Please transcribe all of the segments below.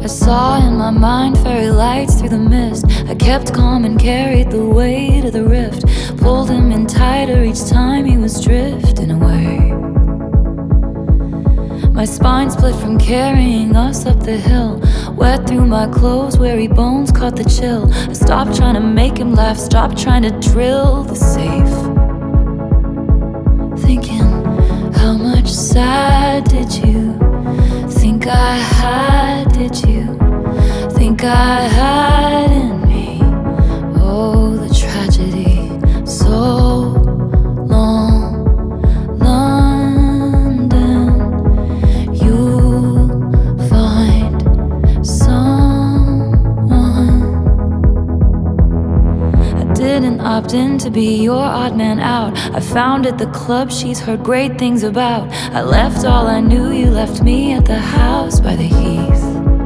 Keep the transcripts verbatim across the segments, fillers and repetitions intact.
I saw in my mind fairy lights through the mist. I kept calm and carried the weight of the rift. Pulled him in tighter each time he was drifting away. My spine split from carrying us up the hill. Wet through my clothes, weary bones caught the chill. I stopped trying to make him laugh, stopped trying to drill the safe. Thinking, how much sad did you think I had, did you think I had in me? Oh, the tragedy, so long, London, you'll find someone. I didn't opt in to be your odd man out. I founded the club she's heard great things about. I left all I knew, you left me at the house by the heath.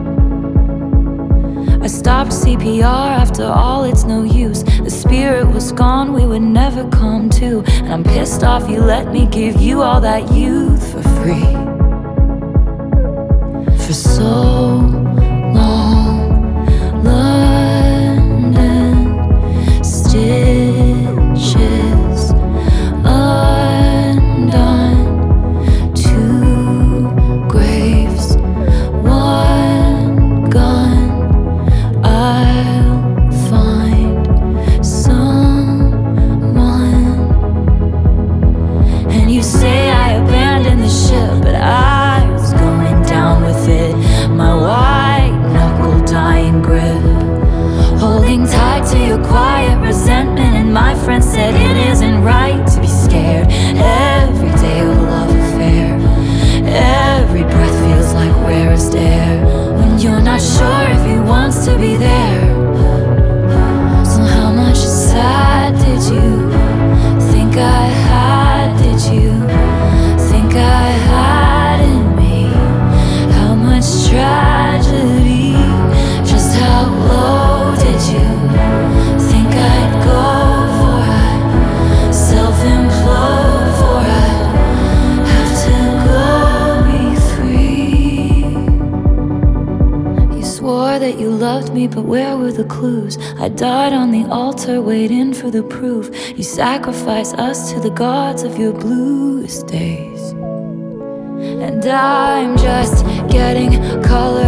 I stopped C P R after all, it's no use. The spirit was gone, we would never come to. And I'm pissed off you let me give you all that youth for free. For so long, London, stitches undone, two graves, one gun. I'll find someone. And you say I abandoned the ship, but I was going down with it. My white knuckle dying grip, holding tight to your quiet resentment. And my friend said it isn't right to be scared. Every day a love affair, every breath feels like rarest air. When you're not sure if he wants to be there. So how much sad did you think I had, did you think I had in me? How much tragedy, just how low did you think I'd go for? I'd self-implode for I'd have to go be free. You swore that you loved me, but where were the clues? I died on the altar waiting for the proof. You sacrificed us to the gods of your bluest days. And I'm just getting color